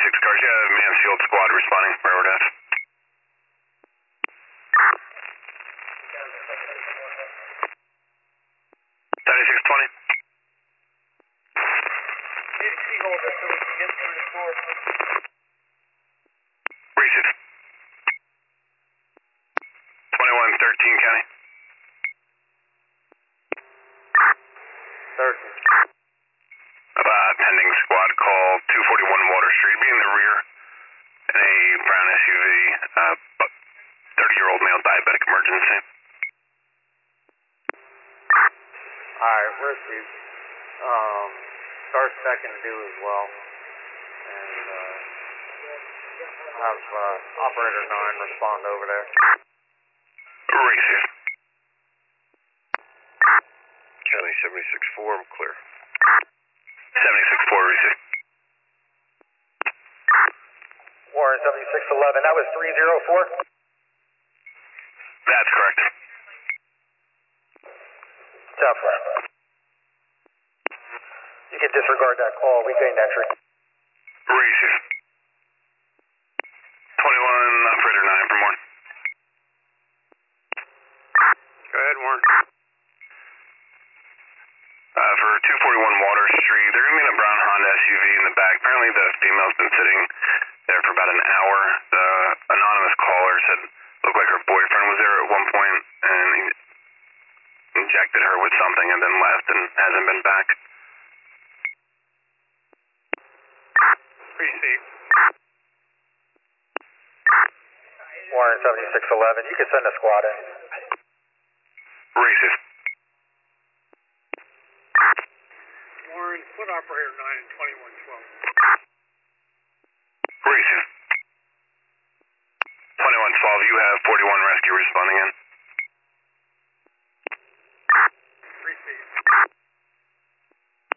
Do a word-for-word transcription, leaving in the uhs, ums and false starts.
six cars. Yeah, Mansfield squad responding. Railroad F. seventy-six twenty. Need a key holder so we can get through the door. Racist. twenty-one thirteen County. thirteen. Uh, pending squad call two forty-one Water Street. Be in the rear in a brown S U V. Uh, thirty-year-old male diabetic emergency. Alright, received. Um, start second to do as well. And, uh, have, uh, operator nine respond over there. Racist. County seventy-six four, I'm clear. seventy-six four, racist. Warren seventy-six eleven, that was three zero four? That's correct. Tough. You can disregard that call, we gained entry. Racist. twenty-one, operator nine for Warren. Go ahead, Warren. Uh, for two forty-one Water Street, they're going to be in a brown Honda S U V in the back. Apparently the female's been sitting there for about an hour. The anonymous caller said it looked like her boyfriend was there at one point, and he injected her with something and then left and hasn't been back. Received. Warren seventy-six eleven, you can send a squad in. Racist. Warren, put operator nine and twenty-one twelve. Racist. twenty-one twelve, you have forty-one rescue responding in.